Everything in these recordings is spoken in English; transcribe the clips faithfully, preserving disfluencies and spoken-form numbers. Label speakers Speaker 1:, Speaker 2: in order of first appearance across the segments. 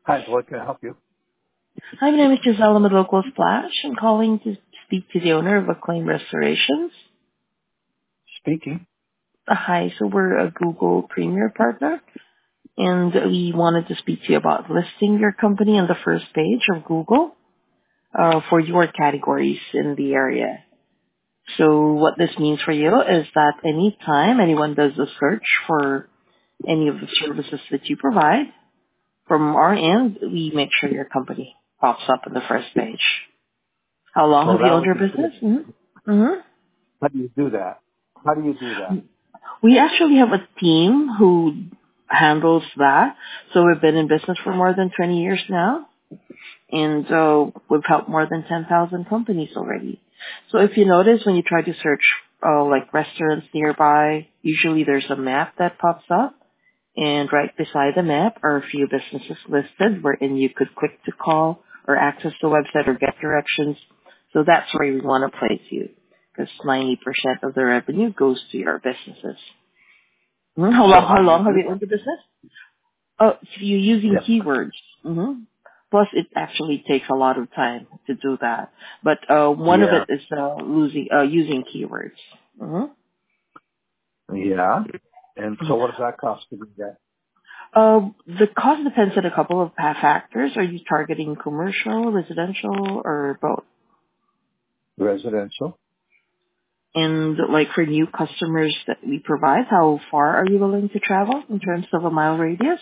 Speaker 1: Hi, what can I help you?
Speaker 2: Hi, my name is Giselle. I'm with Local Splash. I'm calling to speak to the owner of Acclaim Restorations.
Speaker 1: Speaking.
Speaker 2: Uh, hi, so we're a Google Premier partner, and we wanted to speak to you about listing your company on the first page of Google uh, for your categories in the area. So what this means for you is that anytime anyone does a search for any of the services that you provide, from our end, we make sure your company pops up on the first page. How long
Speaker 1: Oh,
Speaker 2: have you
Speaker 1: that
Speaker 2: owned
Speaker 1: would
Speaker 2: your
Speaker 1: be
Speaker 2: business?
Speaker 1: good.
Speaker 2: Mm-hmm. Mm-hmm.
Speaker 1: How do you do that? How do you do that?
Speaker 2: We actually have a team who handles that. So we've been in business for more than twenty years now, and uh, we've helped more than ten thousand companies already. So if you notice when you try to search uh, like restaurants nearby, usually there's a map that pops up, and right beside the map are a few businesses listed wherein you could click to call or access the website or get directions. So that's where we want to place you, because ninety percent of the revenue goes to your businesses. Hmm, How
Speaker 1: So
Speaker 2: long,
Speaker 1: how
Speaker 2: how
Speaker 1: do you
Speaker 2: long have
Speaker 1: do
Speaker 2: you owned
Speaker 1: that?
Speaker 2: the business? Oh, so you're using
Speaker 1: Yes.
Speaker 2: keywords. hmm Plus, it actually takes a lot of time to do that. But uh, one of
Speaker 1: Yeah.
Speaker 2: it is uh, losing, uh, using keywords. hmm
Speaker 1: Yeah. And so what does that cost to do that?
Speaker 2: Uh, the cost depends on a couple of pa- factors. Are you targeting commercial, residential, or both?
Speaker 1: Residential,
Speaker 2: And like for new customers that we provide, how far are you willing to travel in terms of a mile radius?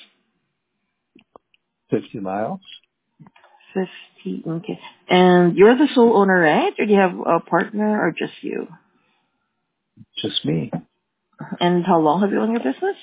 Speaker 1: fifty miles.
Speaker 2: fifty, okay. And you're the sole owner, right? Or do you have a partner or just you?
Speaker 1: Just me.
Speaker 2: And how long have you owned your business?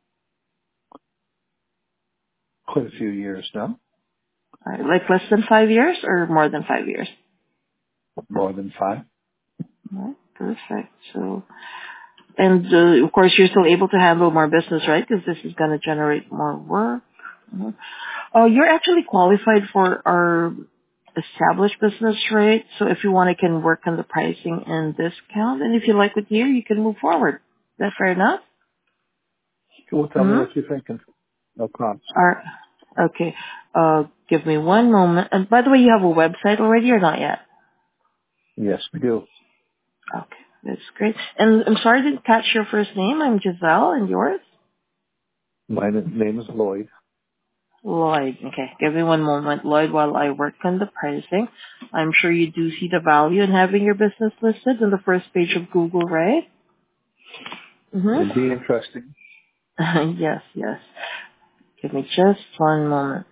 Speaker 1: Quite a few years now.
Speaker 2: All right, like less than five years or more than five years?
Speaker 1: More than five.
Speaker 2: All right, perfect. So, and uh, of course, you're still able to handle more business, right? Because this is going to generate more work. Mhm. Oh, you're actually qualified for our established business rate. So if you want, I can work on the pricing and discount. And if you like what you hear, you can move forward. Is that fair enough?
Speaker 1: Well, tell me
Speaker 2: Hmm?
Speaker 1: what you're thinking. No problems.
Speaker 2: All right. Okay. Uh, give me one moment. And by the way, you have a website already or not yet?
Speaker 1: Yes, we do.
Speaker 2: Okay. That's great. And I'm sorry I didn't catch your first name. I'm Giselle, and yours?
Speaker 1: My n- name is Lloyd.
Speaker 2: Lloyd. Okay. Give me one moment, Lloyd, while I work on the pricing. I'm sure you do see the value in having your business listed on the first page of Google, right?
Speaker 1: It'd be
Speaker 2: Mm-hmm.
Speaker 1: interesting.
Speaker 2: yes, yes. Give me just one moment.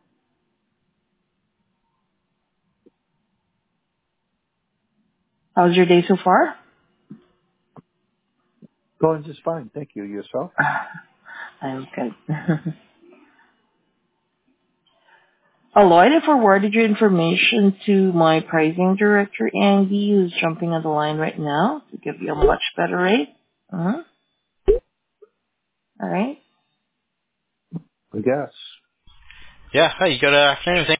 Speaker 2: How's your day so far?
Speaker 1: Going just fine. Thank you. Yourself?
Speaker 2: I'm good. Oh, Lloyd, I forwarded your information to my pricing director, Andy, who's jumping on the line right now to give you a much better rate. Uh-huh. All right.
Speaker 1: I guess.
Speaker 3: Yeah. Hi, good afternoon.